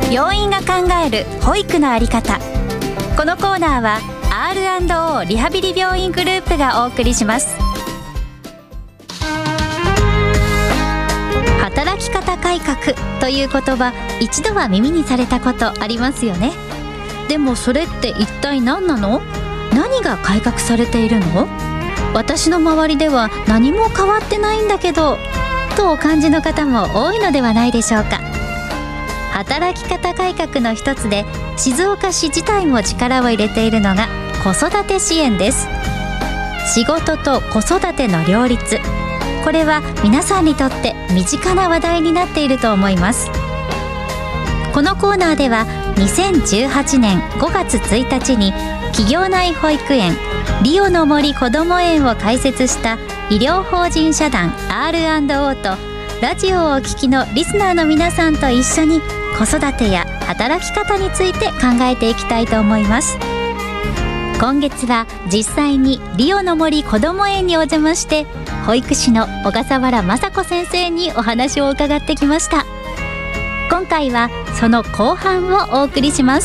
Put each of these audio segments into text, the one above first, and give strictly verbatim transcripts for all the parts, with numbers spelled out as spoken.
病院が考える保育のあり方。このコーナーは アールアンドオー リハビリ病院グループがお送りします。働き方改革という言葉、一度は耳にされたことありますよね。でもそれって一体何なの？何が改革されているの？私の周りでは何も変わってないんだけど、とお感じの方も多いのではないでしょうか。働き方改革の一つで、静岡市自体も力を入れているのが子育て支援です。仕事と子育ての両立、これは皆さんにとって身近な話題になっていると思います。このコーナーではにせんじゅうはちねんごがつついたちに企業内保育園リオの森こども園を開設した医療法人社団 アールアンドオー と、ラジオをお聞きのリスナーの皆さんと一緒に子育てや働き方について考えていきたいと思います。今月は実際にリオの森こども園にお邪魔して、保育士の小笠原雅子先生にお話を伺ってきました。今回はその後半をお送りします。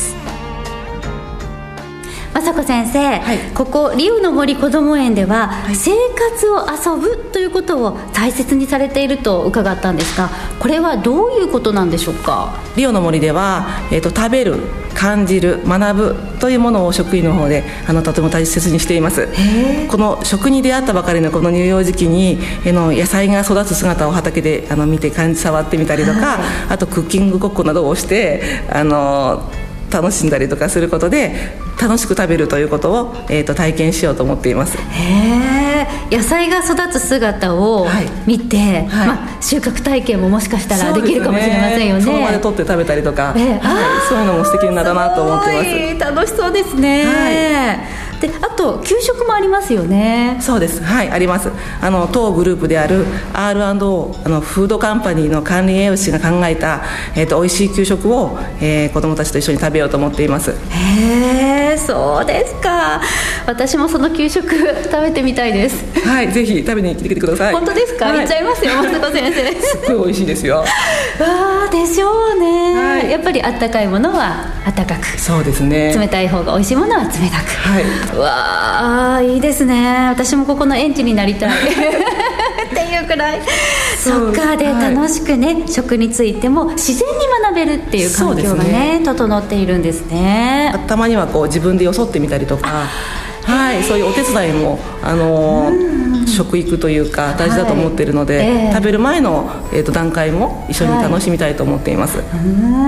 雅子先生、はい、ここリオの森こども園では、はい、生活を遊ぶということを大切にされていると伺ったんですが、これはどういうことなんでしょうか？ リオの森では、えーと、食べる、感じる、学ぶというものを職員の方であのとても大切にしています。この食に出会ったばかりのこの乳幼児期に、えの野菜が育つ姿を畑であの見て感じ触ってみたりとか、はい、あとクッキングごっこなどをしてあの楽しんだりとかすることで、楽しく食べるということを、えーと、体験しようと思っています。 へー、野菜が育つ姿を見て、はいはい、まあ、収穫体験ももしかしたらできるかもしれませんよね。 その場で取って食べたりとか、えーはい、そういうのも素敵なだなと思っています。楽しそうですね、はい。で、あと給食もありますよね。 そうです、はい、あります。あの当グループである アールアンドオー あのフードカンパニーの管理栄養士が考えた、えーと、美味しい給食を、えー、子どもたちと一緒に食べようと思っています。 へー、そうですか。私もその給食食べてみたいです。 はい、ぜひ食べに来てきてください。 本当ですか？はい、行っちゃいますよ、雅子先生。 すっごい美味しいですよ。わー、でしょうね、はい、やっぱりあったかいものはあったかく、 そうですね、 冷たい方が美味しいものは冷たく、はい、うわー、いいですね。私もここの園児になりたいっていうくらい。そっか。で、はい、楽しくね、食についても自然に学べるっていう環境が ね, ね整っているんですね。 たまにはこう自分でよそってみたりとか、はい、そういうお手伝いも、あのー、食育というか大事だと思っているので、はい、えー、食べる前の、えー、と段階も一緒に楽しみたいと思っています。はい、 うん、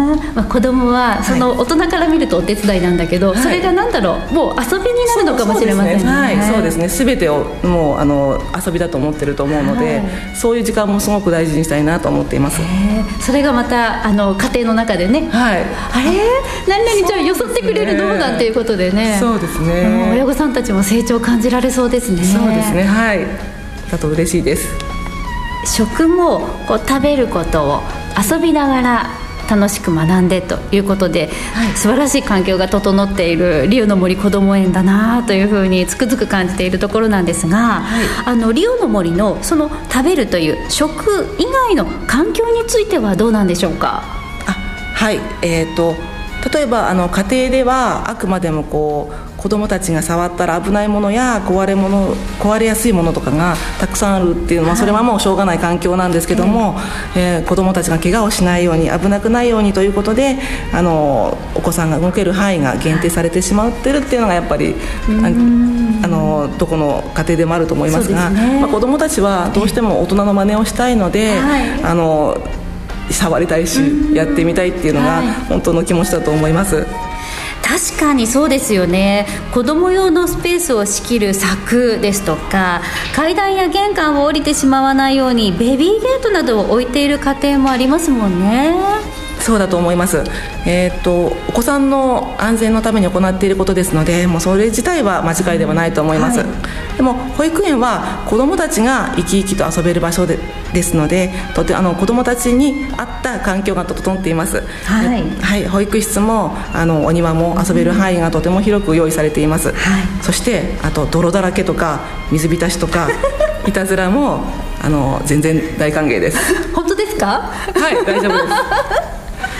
まあ、子供はその大人から見るとお手伝いなんだけど、はい、それがなんだろう、もう遊びになるのかもしれませんね。 そうですね、全てをもうあの遊びだと思ってると思うので、はい、そういう時間もすごく大事にしたいなと思っています。 えー、それがまたあの家庭の中でね、はい、あれ何々ちゃんよそってくれるの、なんていうことでね、 そうですね、 親御さんたちも成長を感じられそうですね。 そうですね、はい、だと嬉しいです。 食もこう食べることを遊びながら楽しく学んでということで、はい、素晴らしい環境が整っているリオの森こども園だなというふうにつくづく感じているところなんですが、はい、あのリオの森のその食べるという食以外の環境についてはどうなんでしょうか？ あ、はい、えーと例えばあの家庭ではあくまでもこう子どもたちが触ったら危ないものや壊れ物壊れやすいものとかがたくさんあるっていうのは、はい、それはもうしょうがない環境なんですけども、えーえー、子どもたちが怪我をしないように、危なくないようにということで、あのお子さんが動ける範囲が限定されてしまってるっていうのがやっぱりあのどこの家庭でもあると思いますが、そうですね、まあ、子どもたちはどうしても大人の真似をしたいので、はい、あの触りたいしやってみたいっていうのが本当の気持ちだと思います。はい、 確かにそうですよね。子供用のスペースを仕切る柵ですとか、階段や玄関を降りてしまわないようにベビーゲートなどを置いている家庭もありますもんね。 そうだと思います。えー、っとお子さんの安全のために行っていることですので、もうそれ自体は間違いではないと思います。はい、でも保育園は子どもたちが生き生きと遊べる場所でですので、とてあの子どもたちに合った環境が整っています。はい、はい、保育室もあのお庭も遊べる範囲がとても広く用意されています。はい、そしてあと泥だらけとか水浸しとかいたずらもあの全然大歓迎です。 本当ですか？ はい、大丈夫です。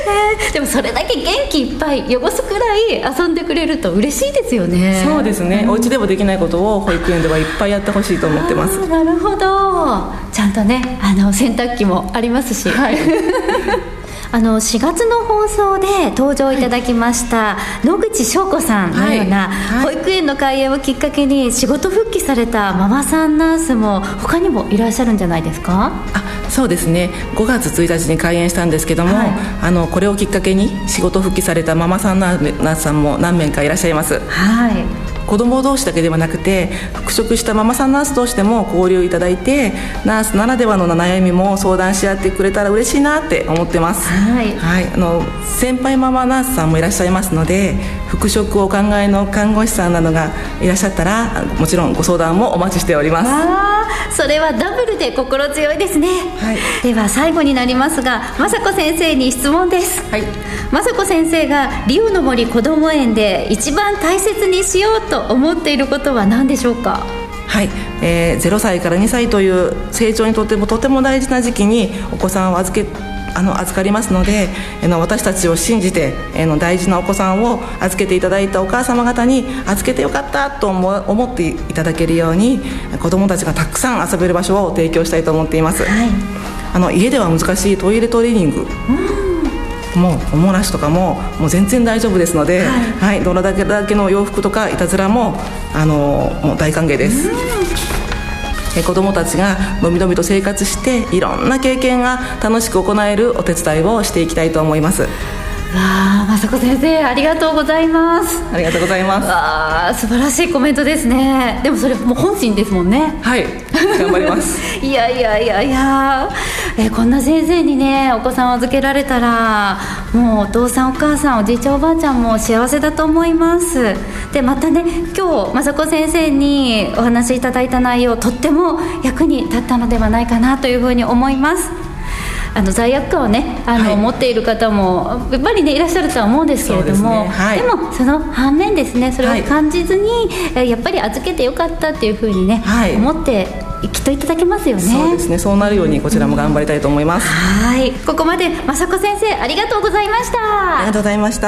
ー、でもそれだけ元気いっぱい汚すくらい遊んでくれると嬉しいですよね。 そうですね、うん、お家でもできないことを保育園ではいっぱいやってほしいと思ってます。 なるほど。ちゃんとね、あの洗濯機もありますし、はいあのしがつの放送で登場いただきました、はい、野口翔子さんのような、はいはい、保育園の開園をきっかけに仕事復帰されたママさんナースも他にもいらっしゃるんじゃないですか？ あ、そうですね、ごがつついたちに開園したんですけども、はい、あのこれをきっかけに仕事復帰されたママさんナースさんも何名かいらっしゃいます。 はい、 子ども同士だけではなくて復職したママさんナース同士でも交流いただいて、ナースならではの悩みも相談し合ってくれたら嬉しいなって思ってます。 はい、 はい、あの先輩ママナースさんもいらっしゃいますので、復職をお考えの看護師さんなどがいらっしゃったらもちろんご相談もお待ちしております。 あ、それはダブルで心強いですね。はい、では最後になりますが、雅子先生に質問です。はい、雅子先生がリオの森こども園で一番大切にしようと思っていることは何でしょうか？ はい、えー、ゼロさいからにさいという成長にとってもとても大事な時期にお子さんを預けあの預かりますので、えの私たちを信じて、えの大事なお子さんを預けていただいたお母様方に預けてよかったと思思っていただけるように、子どもたちがたくさん遊べる場所を提供したいと思っています。はい、あの家では難しいトイレトレーニング、うん、もうおもらしとかももう全然大丈夫ですので、はいはい、どれだけだけの洋服とかいたずらもあのもう大歓迎です。え子どもたちがのびのびと生活していろんな経験が楽しく行えるお手伝いをしていきたいと思います。 わあ、雅子先生ありがとうございます。 ありがとうございます。 わあ、素晴らしいコメントですね。でもそれもう本心ですもんね。 はい、頑張りますいやいやいやいや、えこんな先生にねお子さんを預けられたら、もうお父さんお母さんおじいちゃんおばあちゃんも幸せだと思います。でまたね、今日雅子先生にお話しいただいた内容、とっても役に立ったのではないかなというふうに思います。あの罪悪感をねあの、はい、持っている方もやっぱりねいらっしゃるとは思うんですけれども、 で,、ねはい、でもその反面ですね、それを感じずに、はい、やっぱり預けてよかったっていうふうにね、はい、思ってきっといただけますよね。 そうですね、そうなるようにこちらも頑張りたいと思います。 うん、はい、ここまで雅子先生ありがとうございました。 ありがとうございました。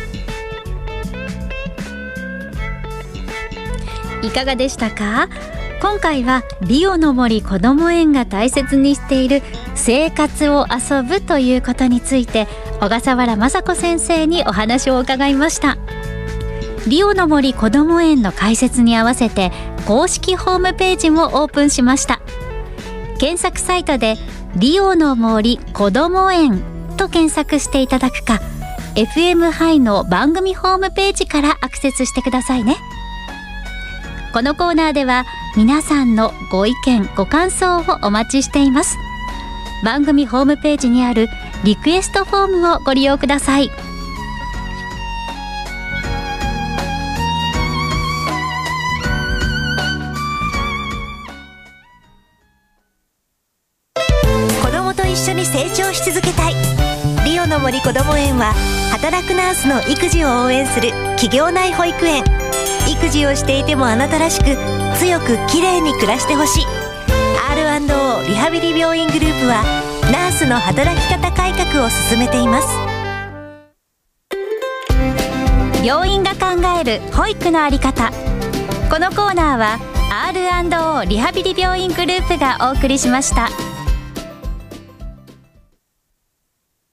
いかがでしたか？今回はリオの森こども園が大切にしている生活を遊ぶということについて、小笠原雅子先生にお話を伺いました。リオの森こども園の開設に合わせて公式ホームページもオープンしました。検索サイトでリオの森こども園と検索していただくか、 エフエム ハイの番組ホームページからアクセスしてくださいね。このコーナーでは皆さんのご意見ご感想をお待ちしています。番組ホームページにあるリクエストフォームをご利用ください。 子どもと一緒に成長し続けたい。リオの森こども園は働くナースの育児を応援する企業内保育園。育児をしていてもあなたらしく強くきれいに暮らしてほしい。 アールアンドオー リハビリ病院グループはナースの働き方改革を進めています。 病院が考える保育のあり方。このコーナーは アールアンドオー リハビリ病院グループがお送りしました。